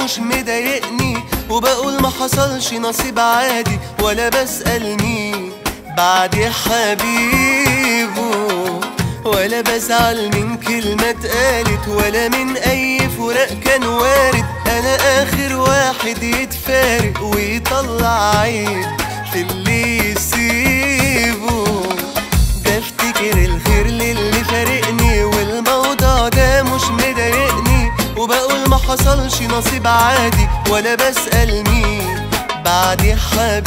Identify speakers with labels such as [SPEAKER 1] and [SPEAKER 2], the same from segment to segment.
[SPEAKER 1] مش مضايقني، وبقول ما حصلش نصيب عادي ولا بسأل مين بعد يا حبيبه، ولا بزعل من كلمة اتقالت ولا من اي فراق كان وارد. انا اخر واحد يتفارق ويطلع عيب في اللي يسيبه. بفتكر الخير للي فارقني والموضوع ده مش مضايقني، وبقول ما حصلش نصيب عادي ولا بسأل مين بعد يا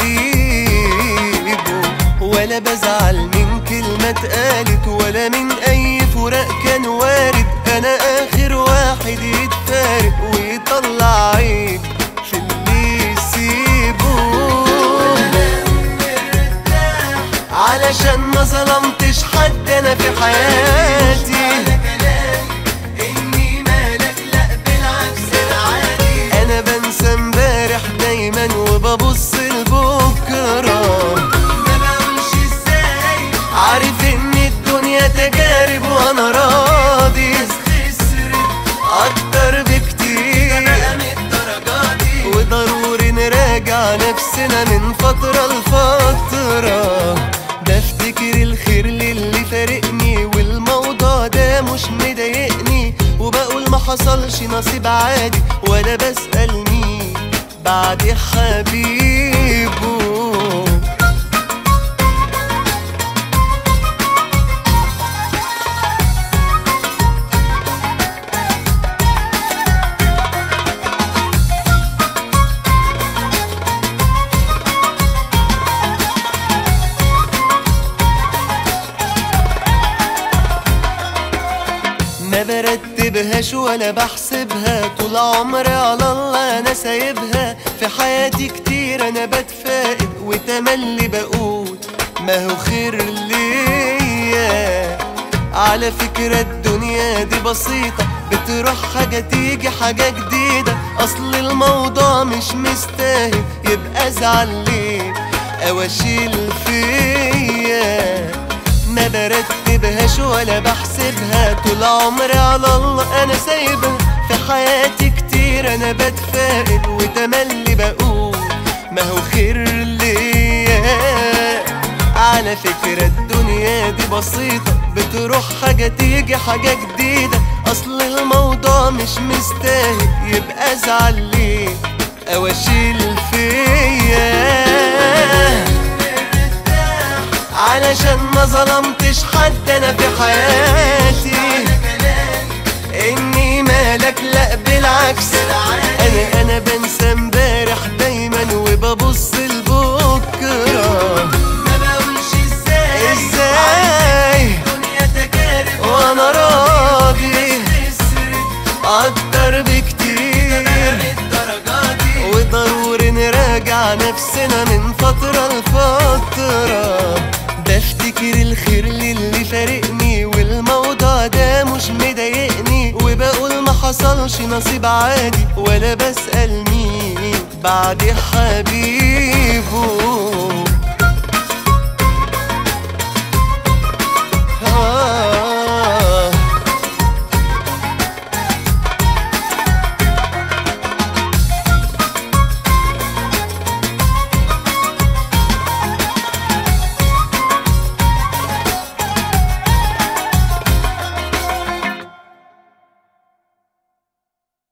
[SPEAKER 1] حبيبه، ولا بزعل من كلمة اتقالت ولا من اي فراق كان وارد. انا اخر واحد يتفارق ويطلع عيب في اللي يسيبه، علشان ما ظلمتش حد انا في حياتي. اني مالك لا بالعكس العادي، انا بنسى امبارح دايما وببص لبكره. ما بقولش ازاي عارف ان الدنيا تجارب وانا راضي، بس خسرت اكتر بكتير من الدرجات دي، وضروري نراجع نفسنا من فتره لفتره. بفتكر الخير للي فارقني والموضوع ده مش مضايقني، وبقول ما حصلش نصيب عادي ولا بسأل مين بعد يا حبيبه. ما برتبهاش ولا بحسبها، طول عمري على الله انا سايبها. في حياتي كتير انا بتفائل وتملي بقول ما هو خير ليا. على فكرة الدنيا دي بسيطة، بتروح حاجة تيجي حاجة جديدة. اصل الموضوع مش مستاهل يبقى ازعل ليه او اشيل فيا. ما برتبهاش ولا بحسبها، طول عمري على الله انا سايبها. في حياتي كتير انا بتفائل وتملي بقول ما هو خير ليا. على فكرة الدنيا دي بسيطة، بتروح حاجة تيجي حاجة جديدة. اصل الموضوع مش مستاهل يبقى ازعل ليه او اشيل فيا، علشان ما ظلمتش حد انا في حياتي. اني مالك لا بالعكس، انا بنسى امبارح دايما وببص لبكره. ما بقولش ازاي الدنيا تجارب وانا راضي، اكتر بكتير وضروري نراجع نفسنا من فتره لفتره. بفتكر الخير للي فارقني والموضوع ده مش مضايقني، وبقول ما حصلش نصيب عادي ولا بسأل مين بعد يا حبيبه.